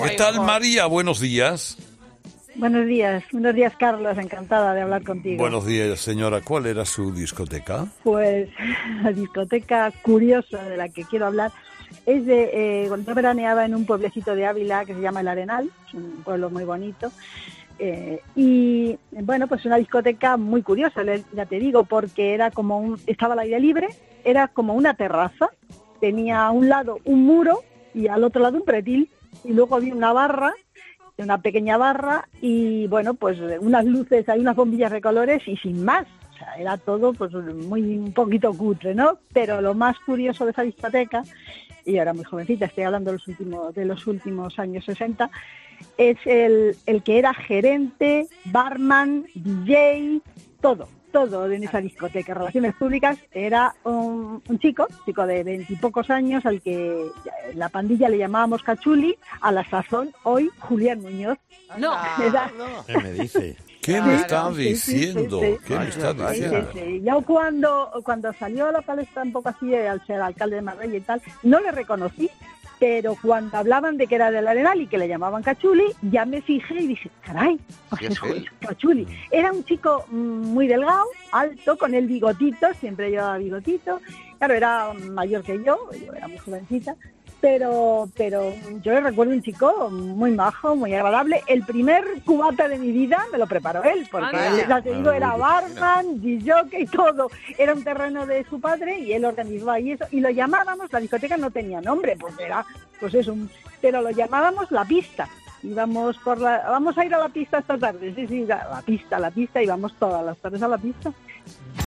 ¿Qué tal, María? Buenos días. Buenos días, Carlos, encantada de hablar contigo. Buenos días, señora. ¿Cuál era su discoteca? Pues la discoteca curiosa de la que quiero hablar es de cuando yo veraneaba en un pueblecito de Ávila que se llama El Arenal, es un pueblo muy bonito. Y bueno, pues una discoteca muy curiosa, ya te digo, porque era como estaba al aire libre, era como una terraza, tenía a un lado un muro y al otro lado un pretil, y luego había una pequeña barra y bueno, pues unas luces, hay unas bombillas de colores y sin más. O sea, era todo pues un poquito cutre, ¿no? Pero lo más curioso de esa discoteca, y ahora muy jovencita, estoy hablando de los últimos años 60, es el que era gerente, barman, DJ, todo en esa discoteca, relaciones públicas. Era un chico de 20 y pocos años, al que la pandilla le llamábamos Cachuli, a la sazón hoy Julián Muñoz. ¿Qué me dice? ¿Qué me está diciendo? ¿Qué me está diciendo? Sí. Yo cuando salió a la palestra un poco así, al ser alcalde de Marbella y tal, no le reconocí, pero cuando hablaban de que era del Arenal y que le llamaban Cachuli, ya me fijé y dije, caray, pues es Cachuli. Era un chico muy delgado, alto, con el bigotito, siempre llevaba bigotito. Claro, era mayor que yo era muy jovencita, pero yo le recuerdo un chico muy majo, muy agradable. El primer cubata de mi vida me lo preparó él, porque él, ya te digo, era barman, disjockey y todo. Era un terreno de su padre y él organizó ahí eso. Y lo llamábamos, la discoteca no tenía nombre, pues era, pues eso, pero lo llamábamos La Pista. Íbamos vamos a ir a la pista esta tarde, sí, la pista, y vamos todas las tardes a la pista.